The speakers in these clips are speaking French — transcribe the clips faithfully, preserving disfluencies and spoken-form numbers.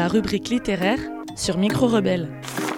la rubrique littéraire sur Micro Rebelle.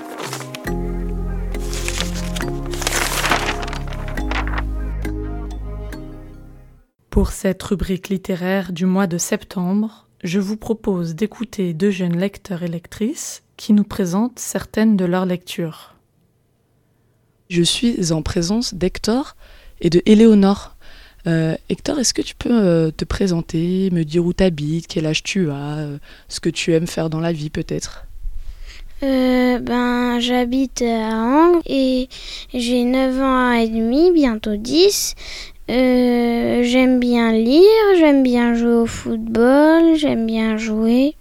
Pour cette rubrique littéraire du mois de septembre, je vous propose d'écouter deux jeunes lecteurs et lectrices qui nous présentent certaines de leurs lectures. Je suis en présence d'Hector et de Éléonore. Euh, Hector, est-ce que tu peux euh, te présenter, me dire où tu habites, quel âge tu as, euh, ce que tu aimes faire dans la vie peut-être ? euh, Ben, j'habite à Angles et j'ai neuf ans et demi, bientôt dix. Euh, j'aime bien lire, j'aime bien jouer au football, j'aime bien jouer.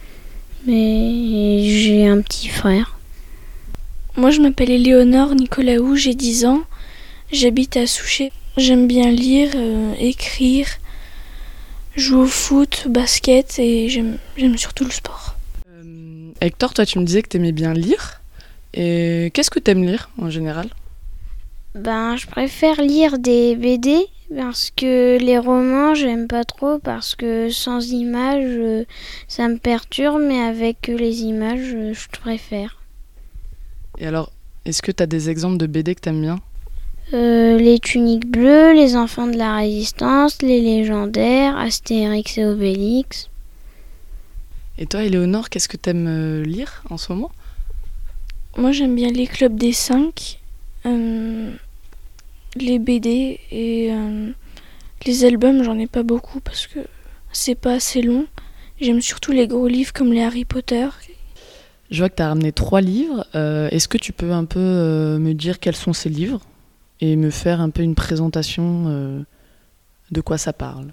Mais j'ai un petit frère. Moi, je m'appelle Éléonore Nicolaou, j'ai dix ans. J'habite à Souchet. J'aime bien lire, euh, écrire, jouer au foot, basket et j'aime, j'aime surtout le sport. Euh, Hector, toi tu me disais que tu aimais bien lire. Et qu'est-ce que tu aimes lire en général ? Ben, je préfère lire des B D parce que les romans, j'aime pas trop parce que sans images, euh, ça me perturbe, mais avec les images, euh, je préfère. Et alors, est-ce que tu as des exemples de B D que tu aimes bien ? Euh, les tuniques bleues, les enfants de la résistance, les légendaires, Astérix et Obélix. Et toi, Éléonore, qu'est-ce que tu aimes lire en ce moment ? Moi, j'aime bien les clubs des cinq, euh, les B D et euh, les albums, j'en ai pas beaucoup parce que c'est pas assez long. J'aime surtout les gros livres comme les Harry Potter. Je vois que tu as ramené trois livres. Euh, est-ce que tu peux un peu euh, me dire quels sont ces livres ? Et me faire un peu une présentation euh, de quoi ça parle.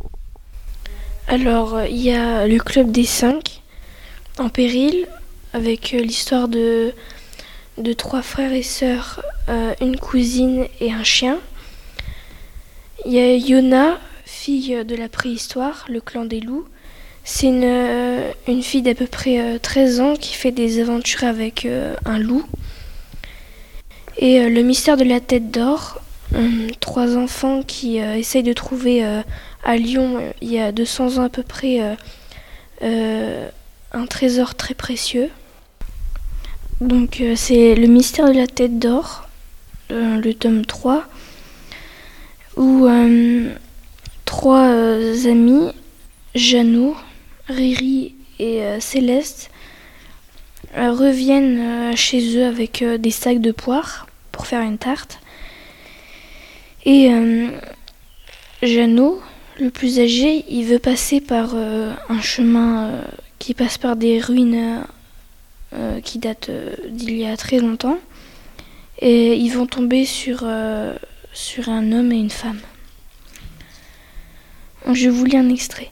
Alors, il y a le Club des cinq, en péril, avec euh, l'histoire de, de trois frères et sœurs, euh, une cousine et un chien. Il y a Yona, fille de la préhistoire, le clan des loups. C'est une, euh, une fille d'à peu près euh, treize ans qui fait des aventures avec euh, un loup. Et euh, le mystère de la tête d'or, hum, trois enfants qui euh, essayent de trouver euh, à Lyon, euh, il y a deux cents ans à peu près, euh, euh, un trésor très précieux. Donc euh, c'est le mystère de la tête d'or, euh, le tome trois, où euh, trois euh, amis, Jeannot, Riri et euh, Céleste, euh, reviennent euh, chez eux avec euh, des sacs de poires pour faire une tarte. Et euh, Jeannot, le plus âgé, il veut passer par euh, un chemin euh, qui passe par des ruines euh, qui datent euh, d'il y a très longtemps. Et ils vont tomber sur, euh, sur un homme et une femme. Je vous lis un extrait.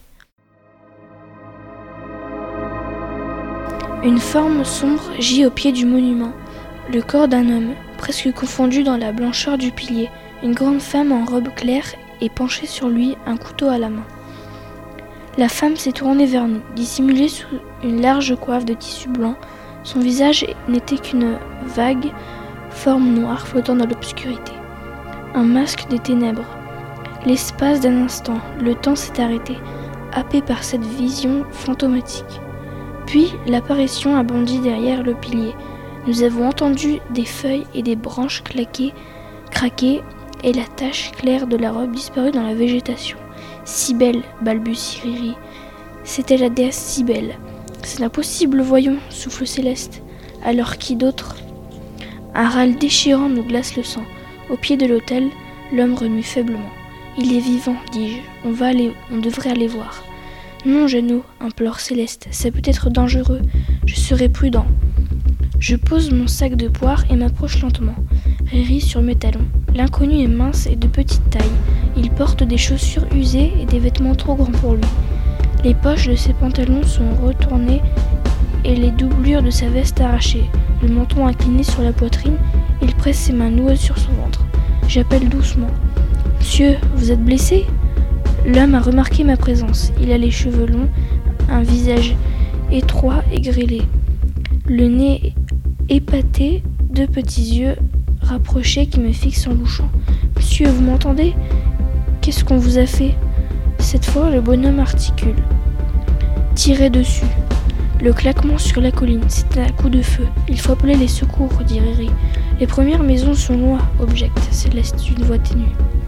Une forme sombre gît au pied du monument, le corps d'un homme, presque confondu dans la blancheur du pilier. Une grande femme en robe claire est penchée sur lui, un couteau à la main. La femme s'est tournée vers nous, dissimulée sous une large coiffe de tissu blanc. Son visage n'était qu'une vague forme noire flottant dans l'obscurité. Un masque des ténèbres. L'espace d'un instant, le temps s'est arrêté, happé par cette vision fantomatique. Puis, l'apparition a bondi derrière le pilier. Nous avons entendu des feuilles et des branches claquer, craquer, et la tache claire de la robe disparut dans la végétation. Cybèle, balbutie Riri. C'était la déesse Cybèle. C'est impossible, voyons, souffle Céleste. Alors qui d'autre ? Un râle déchirant nous glace le sang. Au pied de l'autel, l'homme remue faiblement. Il est vivant, dis-je. On va aller, on devrait aller voir. Non, Jeannot, implore Céleste, ça peut être dangereux. Je serai prudent. Je pose mon sac de poires et m'approche lentement. Riri sur mes talons. L'inconnu est mince et de petite taille. Il porte des chaussures usées et des vêtements trop grands pour lui. Les poches de ses pantalons sont retournées et les doublures de sa veste arrachées. Le menton incliné sur la poitrine, il presse ses mains noueuses sur son ventre. J'appelle doucement. « Monsieur, vous êtes blessé ?» L'homme a remarqué ma présence. Il a les cheveux longs, un visage étroit et grêlé. Le nez épaté, deux petits yeux rapprochés qui me fixent en louchant. « Monsieur, vous m'entendez ? Qu'est-ce qu'on vous a fait ?» Cette fois, le bonhomme articule. « Tirez dessus. » Le claquement sur la colline, c'est un coup de feu. Il faut appeler les secours, dit Riri. Les premières maisons sont loin, objecte Céleste d'une voix ténue.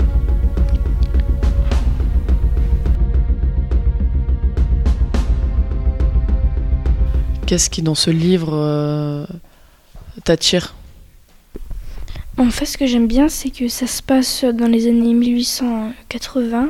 Qu'est-ce qui, dans ce livre, euh, t'attire ? En fait, ce que j'aime bien, c'est que ça se passe dans les années mille huit cent quatre-vingts.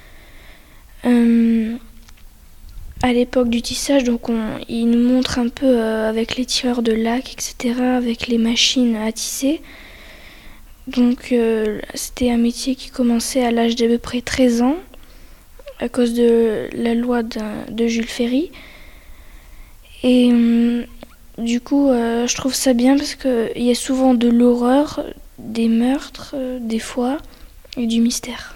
Euh, à l'époque du tissage, donc on, il nous montre un peu euh, avec les tireurs de laque, et cetera, avec les machines à tisser. Donc euh, c'était un métier qui commençait à l'âge d'à peu près treize ans, à cause de la loi de, de Jules Ferry. Et euh, du coup, euh, je trouve ça bien parce qu'il y a souvent de l'horreur, des meurtres, euh, des fois, et du mystère.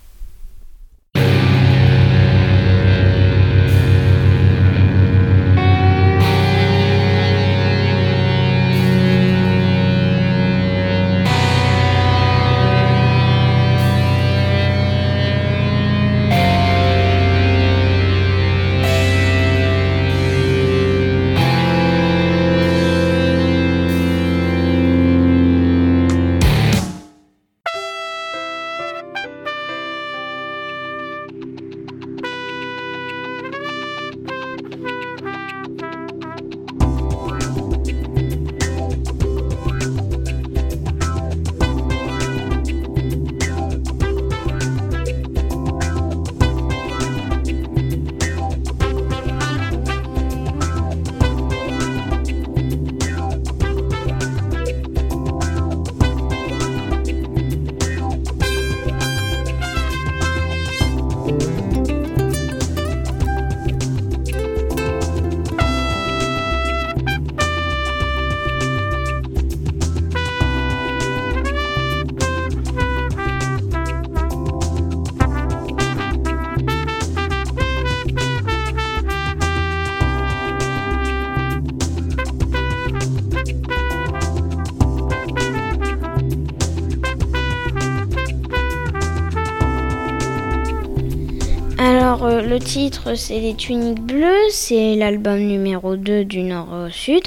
Alors, euh, le titre, c'est Les Tuniques Bleues, c'est l'album numéro deux du Nord au Sud.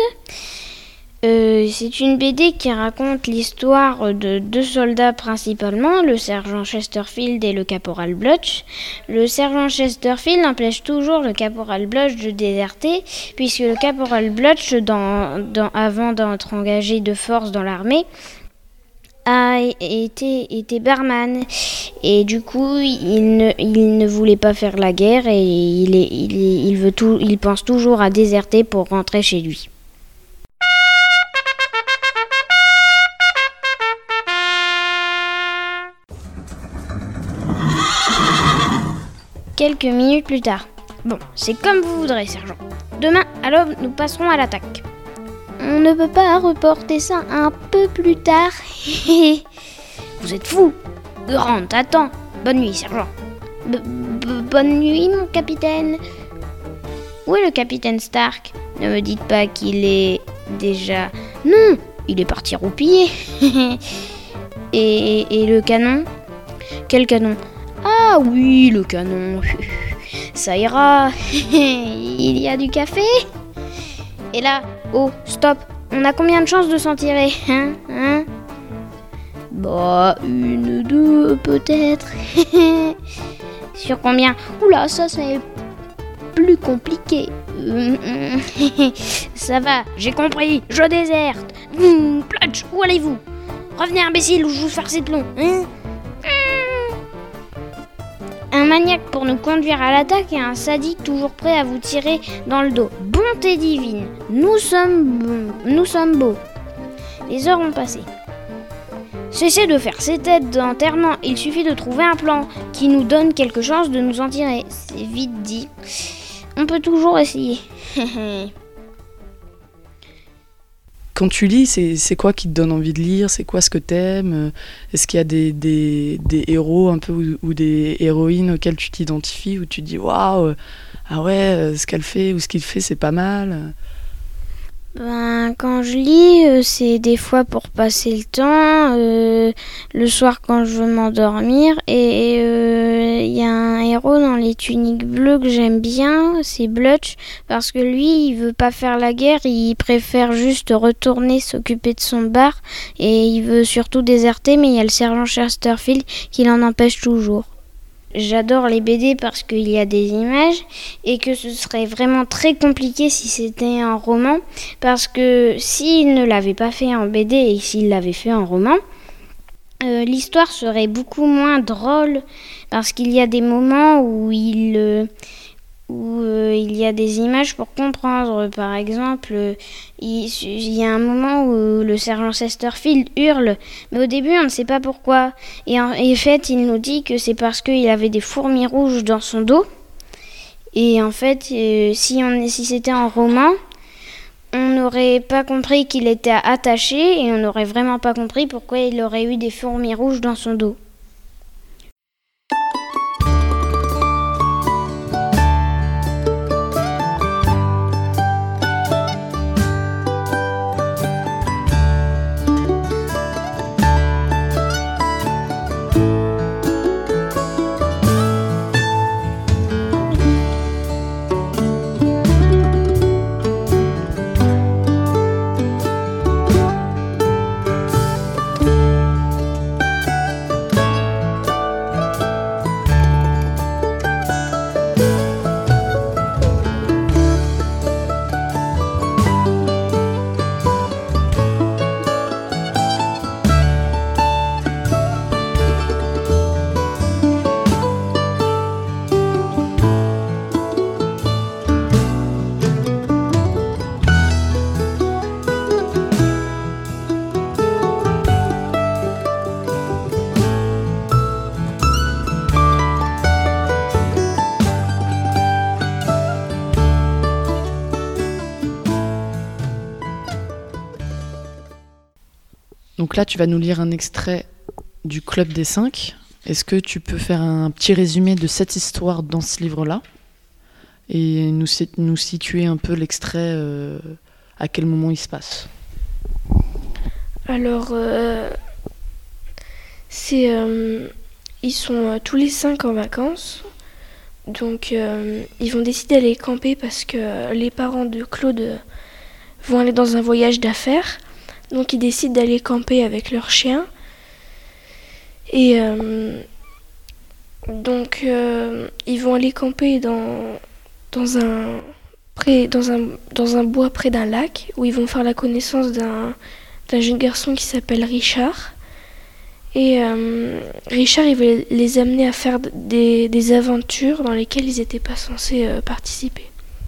Euh, c'est une B D qui raconte l'histoire de deux soldats principalement, le sergent Chesterfield et le caporal Blutch. Le sergent Chesterfield empêche toujours le caporal Blutch de déserter, puisque le caporal Blutch, dans, dans, avant d'être engagé de force dans l'armée, a été, été barman. Et du coup, il ne, il ne voulait pas faire la guerre et il, est, il, est, il, veut tout, il pense toujours à déserter pour rentrer chez lui. Quelques minutes plus tard. Bon, c'est comme vous voudrez, sergent. Demain, à l'aube, nous passerons à l'attaque. On ne peut pas reporter ça un peu plus tard. Vous êtes fou. Grant, attends. Bonne nuit, sergent. B- b- bonne nuit, mon capitaine. Où est le capitaine Stark ? Ne me dites pas qu'il est déjà... Non, il est parti roupiller. et, et le canon ? Quel canon ? Ah oui, le canon. Ça ira. Il y a du café ? Et là, oh, stop. On a combien de chances de s'en tirer, hein, hein ? Bah, une, deux, peut-être. Sur combien ? Oula, ça c'est plus compliqué. Ça va, j'ai compris, je déserte. Hum, Plutch, où allez-vous ? Revenez, imbécile, ou je vous farce de plomb, hein ? Un maniaque pour nous conduire à l'attaque et un sadique toujours prêt à vous tirer dans le dos. Bonté divine, nous sommes bons, nous sommes beaux. Les heures ont passé. Cessez de faire ces têtes d'enterrement, il suffit de trouver un plan qui nous donne quelque chance de nous en tirer. C'est vite dit. On peut toujours essayer. Quand tu lis, c'est, c'est quoi qui te donne envie de lire ? C'est quoi ce que t'aimes ? Est-ce qu'il y a des, des, des héros un peu ou, ou des héroïnes auxquelles tu t'identifies, où tu te dis waouh, ah ouais, ce qu'elle fait ou ce qu'il fait, c'est pas mal ? Ben, quand je lis, euh, c'est des fois pour passer le temps, euh, le soir quand je veux m'endormir. Et il euh, y a un héros dans les tuniques bleues que j'aime bien, c'est Blutch, parce que lui, il veut pas faire la guerre, il préfère juste retourner s'occuper de son bar, et il veut surtout déserter, mais il y a le sergent Chesterfield qui l'en empêche toujours. J'adore les B D parce qu'il y a des images et que ce serait vraiment très compliqué si c'était un roman, parce que s'il ne l'avait pas fait en B D et s'il l'avait fait en roman, euh, l'histoire serait beaucoup moins drôle, parce qu'il y a des moments où il, euh, où, euh, il y a des images pour comprendre. Par exemple, euh, il, il y a un moment où le sergent Chesterfield hurle, mais au début on ne sait pas pourquoi. Et en, et en fait, il nous dit que c'est parce qu'il avait des fourmis rouges dans son dos. Et en fait, euh, si, on, si c'était un roman, on n'aurait pas compris qu'il était attaché et on n'aurait vraiment pas compris pourquoi il aurait eu des fourmis rouges dans son dos. Donc là, tu vas nous lire un extrait du Club des Cinq. Est-ce que tu peux faire un petit résumé de cette histoire dans ce livre-là et nous, nous situer un peu l'extrait, euh, à quel moment il se passe? Alors, euh, c'est, euh, ils sont euh, tous les cinq en vacances. Donc, euh, ils vont décider d'aller camper parce que les parents de Claude vont aller dans un voyage d'affaires. Donc ils décident d'aller camper avec leur chien. Et euh, donc euh, ils vont aller camper dans, dans, un, près, dans, un, dans un bois près d'un lac, où ils vont faire la connaissance d'un, d'un jeune garçon qui s'appelle Richard. Et euh, Richard, il veut les amener à faire des, des aventures dans lesquelles ils n'étaient pas censés euh, participer.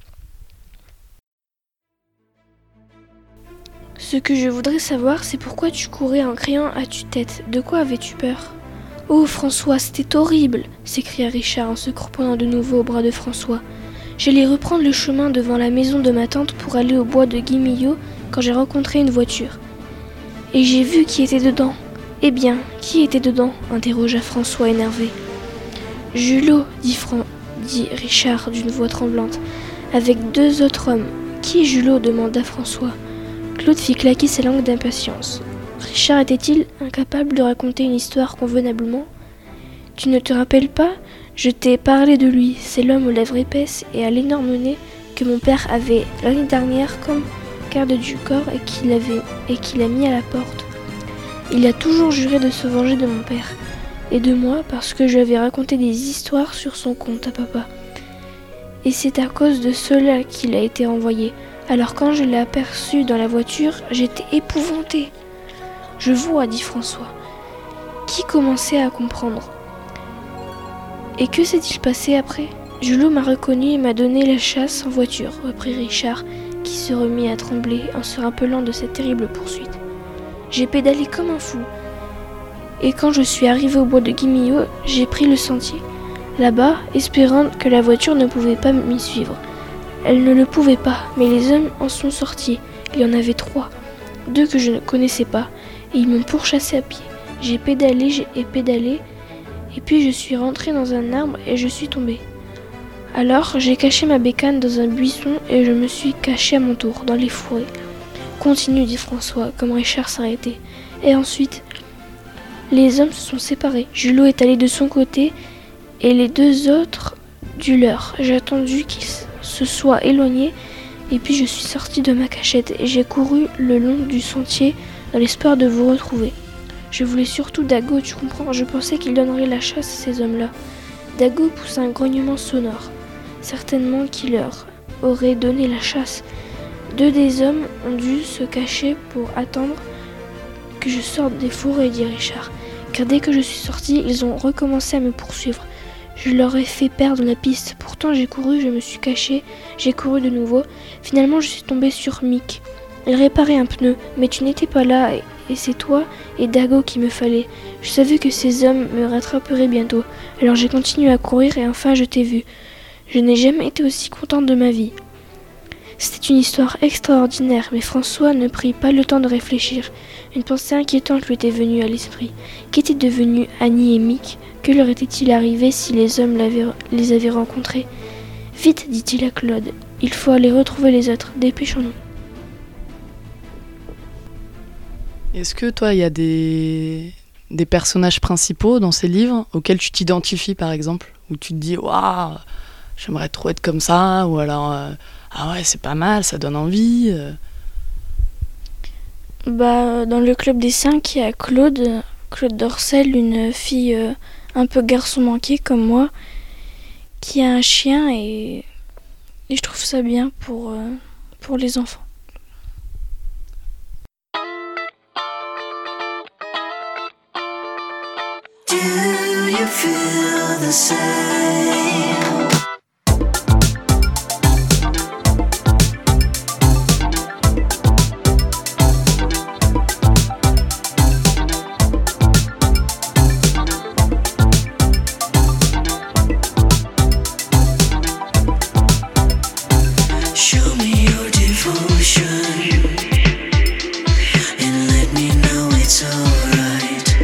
Ce que je voudrais savoir, c'est pourquoi tu courais en criant à tue-tête. De quoi avais-tu peur ? Oh François, c'était horrible, s'écria Richard en se croupant de nouveau au bras de François. J'allais reprendre le chemin devant la maison de ma tante pour aller au bois de Guimillot quand j'ai rencontré une voiture. Et j'ai vu qui était dedans. Eh bien, qui était dedans ? Interrogea François énervé. Julot, dit, Fran... dit Richard d'une voix tremblante, avec deux autres hommes. Qui est Julot ? Demanda François. Claude fit claquer sa langue d'impatience. Richard était-il incapable de raconter une histoire convenablement ? Tu ne te rappelles pas ? Je t'ai parlé de lui. C'est l'homme aux lèvres épaisses et à l'énorme nez que mon père avait l'année dernière comme garde du corps et qu'il avait et qu'il a mis à la porte. Il a toujours juré de se venger de mon père et de moi parce que je lui avais raconté des histoires sur son compte à papa. Et c'est à cause de cela qu'il a été renvoyé. Alors quand je l'ai aperçu dans la voiture, j'étais épouvantée. Je vois, dit François, qui commençait à comprendre. Et que s'est-il passé après ? Julot m'a reconnu et m'a donné la chasse en voiture, reprit Richard, qui se remit à trembler en se rappelant de cette terrible poursuite. J'ai pédalé comme un fou. Et quand je suis arrivé au bois de Guimillot, j'ai pris le sentier. Là-bas, espérant que la voiture ne pouvait pas m'y suivre. Elle ne le pouvait pas, mais les hommes en sont sortis. Il y en avait trois. Deux que je ne connaissais pas, et ils m'ont pourchassé à pied. J'ai pédalé j'ai, et pédalé, et puis je suis rentré dans un arbre et je suis tombé. Alors, j'ai caché ma bécane dans un buisson et je me suis caché à mon tour, dans les fourrés. Continue, dit François, comme Richard s'arrêtait. Et ensuite, les hommes se sont séparés. Julot est allé de son côté et les deux autres du leur. J'ai attendu qu'ils se soient éloignés et puis je suis sortie de ma cachette et j'ai couru le long du sentier dans l'espoir de vous retrouver. Je voulais surtout Dago, tu comprends, je pensais qu'il donnerait la chasse à ces hommes-là. Dago poussa un grognement sonore, certainement qu'il leur aurait donné la chasse. Deux des hommes ont dû se cacher pour attendre que je sorte des fourrés, dit Richard, car dès que je suis sortie, ils ont recommencé à me poursuivre. Je leur ai fait perdre la piste. Pourtant, j'ai couru, je me suis cachée, j'ai couru de nouveau. Finalement, je suis tombée sur Mick. Il réparait un pneu, mais tu n'étais pas là, et, et c'est toi et Dago qu'il me fallait. Je savais que ces hommes me rattraperaient bientôt, alors j'ai continué à courir et enfin je t'ai vu. Je n'ai jamais été aussi contente de ma vie. C'était une histoire extraordinaire, mais François ne prit pas le temps de réfléchir. Une pensée inquiétante lui était venue à l'esprit. Qu'étaient devenus Annie et Mick ? Que leur était-il arrivé si les hommes les avaient rencontrés ? Vite, dit-il à Claude, il faut aller retrouver les autres, dépêchons-nous. Est-ce que toi, il y a des... des personnages principaux dans ces livres auxquels tu t'identifies, par exemple, où tu te dis « Waouh, j'aimerais trop être comme ça » ou alors euh, « Ah ouais, c'est pas mal, ça donne envie euh. ». Bah, dans le club des cinq, il y a Claude, Claude Dorcel, une fille euh, un peu garçon manqué comme moi, qui a un chien et, et je trouve ça bien pour, euh, pour les enfants. Do you feel the same? Show me your devotion and let me know it's alright.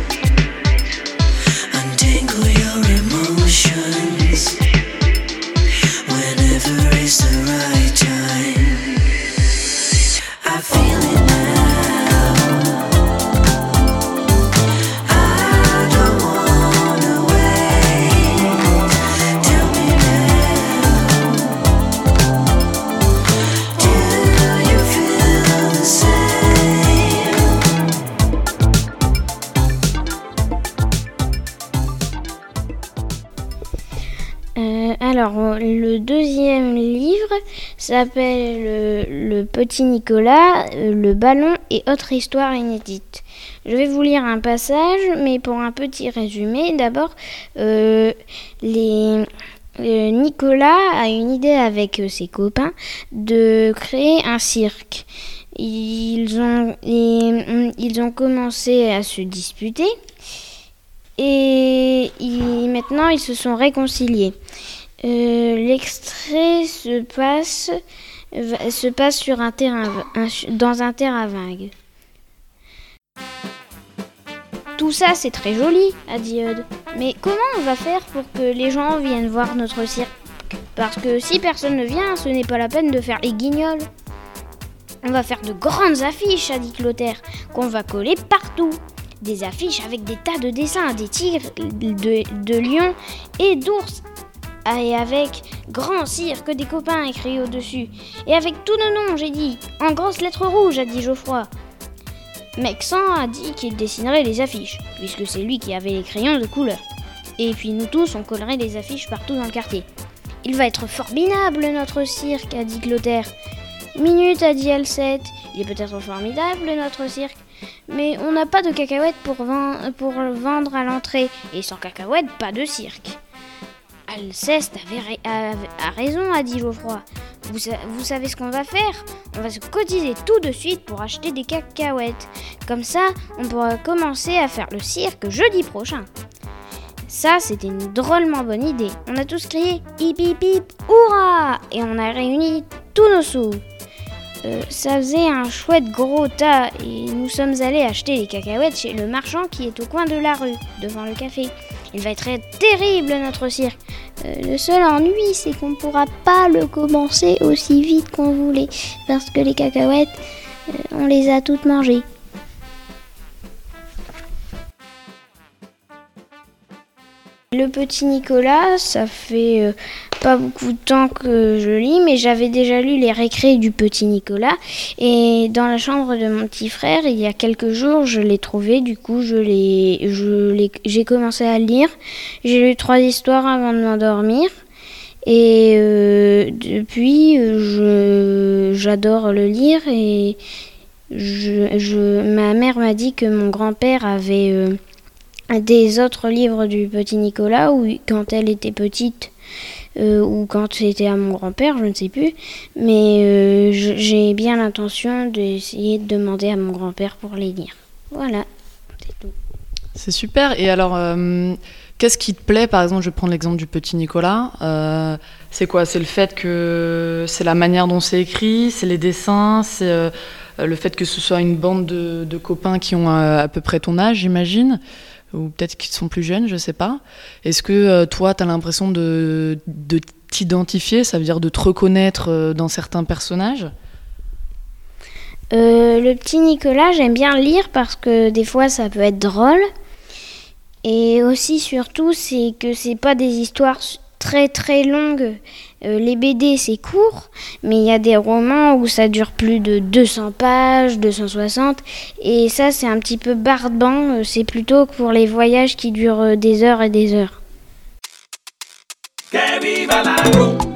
Untangle your emotions whenever is the right time. I feel it now. I don't wanna wait. Tell me now. Do you feel the same? Euh, alors, le deuxième livre s'appelle euh, Le Petit Nicolas, euh, le ballon et autres histoires inédites. Je vais vous lire un passage, mais pour un petit résumé, d'abord, euh, les, euh, Nicolas a une idée avec euh, ses copains de créer un cirque. Ils ont, et, ils ont commencé à se disputer. Et ils, maintenant, ils se sont réconciliés. Euh, l'extrait se passe, va, se passe sur un terrain, un, dans un terrain vague. Tout ça, c'est très joli, a dit Eudes. Mais comment on va faire pour que les gens viennent voir notre cirque ? Parce que si personne ne vient, ce n'est pas la peine de faire les guignols. On va faire de grandes affiches, a dit Clotaire, qu'on va coller partout. Des affiches avec des tas de dessins, des tigres, de, de lions et d'ours. Et avec grand cirque des copains écrits au-dessus. Et avec tous nos noms, j'ai dit. En grosses lettres rouges, a dit Geoffroy. Mexan a dit qu'il dessinerait les affiches, puisque c'est lui qui avait les crayons de couleur. Et puis nous tous, on collerait des affiches partout dans le quartier. Il va être formidable, notre cirque, a dit Clotaire. Minute, a dit Alceste. Il est peut-être formidable, notre cirque. Mais on n'a pas de cacahuètes pour, vend- pour vendre à l'entrée. Et sans cacahuètes, pas de cirque. Alceste avait ra- a, a raison, a dit Geoffroy. Vous, sa- vous savez ce qu'on va faire ? On va se cotiser tout de suite pour acheter des cacahuètes. Comme ça, on pourra commencer à faire le cirque jeudi prochain. Ça, c'était une drôlement bonne idée. On a tous crié « hip hip hip, hurrah !» et on a réuni tous nos sous. Euh, ça faisait un chouette gros tas et nous sommes allés acheter les cacahuètes chez le marchand qui est au coin de la rue, devant le café. Il va être terrible notre cirque. Euh, le seul ennui, c'est qu'on ne pourra pas le commencer aussi vite qu'on voulait, parce que les cacahuètes, Euh, on les a toutes mangées. Le petit Nicolas, ça fait euh, pas beaucoup de temps que je lis, mais j'avais déjà lu les récrés du petit Nicolas. Et dans la chambre de mon petit frère, il y a quelques jours, je l'ai trouvé. Du coup, je l'ai, je l'ai, j'ai commencé à le lire. J'ai lu trois histoires avant de m'endormir. Et euh, depuis, je, j'adore le lire. Et je, je, ma mère m'a dit que mon grand-père avait... Euh, des autres livres du petit Nicolas, où quand elle était petite, euh, ou quand c'était à mon grand-père, je ne sais plus. Mais euh, je, j'ai bien l'intention d'essayer de demander à mon grand-père pour les lire. Voilà, c'est tout. C'est super. Et alors, euh, qu'est-ce qui te plaît? Par exemple, je vais prendre l'exemple du petit Nicolas. Euh, c'est quoi? C'est le fait que c'est la manière dont c'est écrit, c'est les dessins, c'est euh, le fait que ce soit une bande de, de copains qui ont à, à peu près ton âge, j'imagine, ou peut-être qu'ils sont plus jeunes, je sais pas. Est-ce que euh, toi, tu as l'impression de, de t'identifier, ça veut dire de te reconnaître euh, dans certains personnages? Euh, le petit Nicolas, j'aime bien lire parce que des fois ça peut être drôle. Et aussi, surtout, c'est que c'est pas des histoires très très longues. Euh, les B D, c'est court, mais il y a des romans où ça dure plus de deux cents pages, deux cent soixante. Et ça, c'est un petit peu barbant. C'est plutôt pour les voyages qui durent des heures et des heures. Que viva la rumba.